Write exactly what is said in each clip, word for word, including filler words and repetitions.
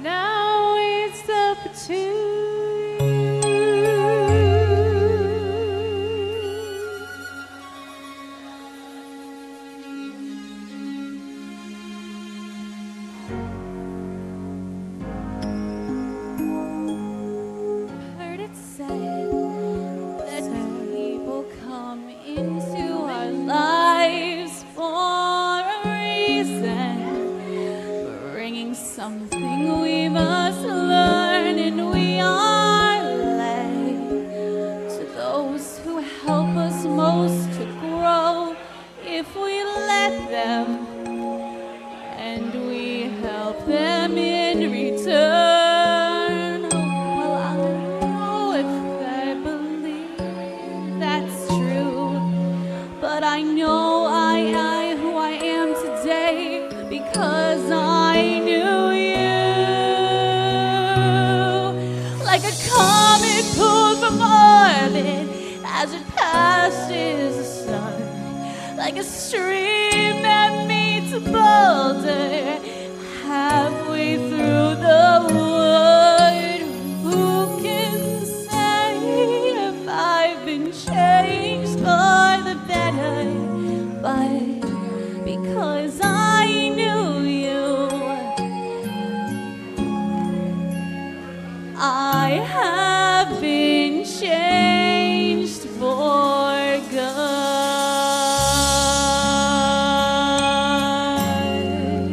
Now it's up to you. Heard it said that people come into our lives for a reason, bringing something we must learn, and we are led to those who help us most to grow if we let them, and we help them in return. Well, I don't know if I believe that's true, but I know I, I who I am today because I knew you. Like a comet pulled from orbit as it passes the sun, like a stream that meets a boulder halfway through the wood. Who can say if I've been changed for the better? But because I knew you, I have been changed for good.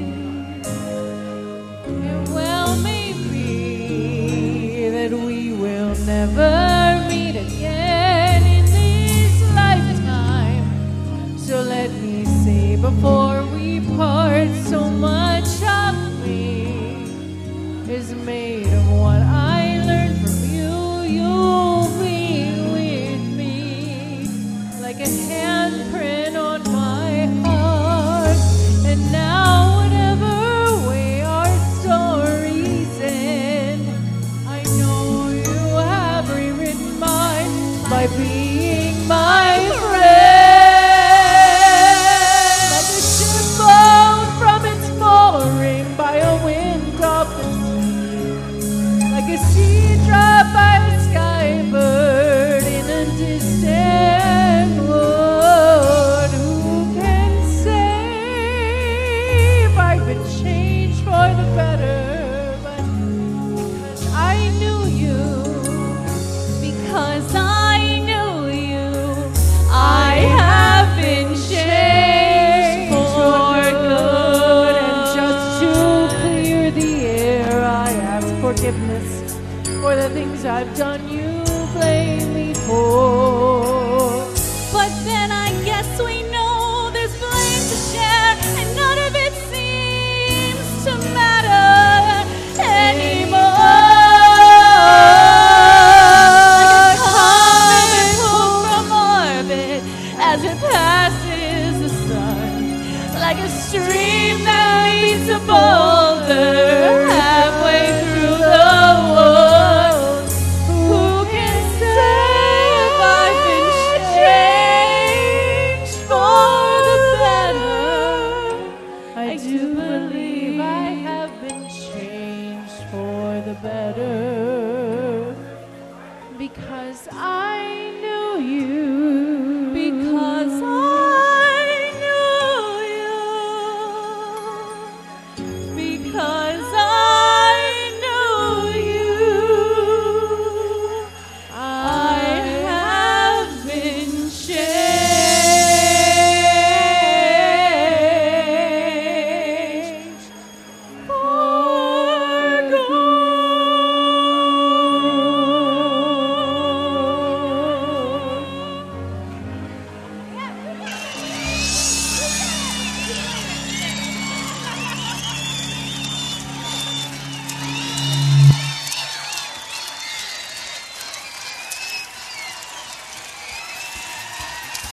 It well may be that we will never meet again in this lifetime. So let me say before we part, so much of me is made of what I learned from you. You'll be with me like a handprint on my heart. And now whatever way our stories end, I know you have rewritten mine by being my friend. Like a ship blown from its mooring by a wind off the sea, like a sea drop by a skybird in a distant wood. Who can say if I've been changed for the better? But because I knew you, because I knew you, I have been changed for good. And just to clear the air, I ask forgiveness for the things I've done you blame me for. But then I guess we know there's blame to share, and none of it seems to matter anymore. Like a comet pulled from orbit as it passes the sun, like a stream that meets a boulder halfway through the woods. Who can say if I've been changed for the better? I do believe I have been changed for the better, because I knew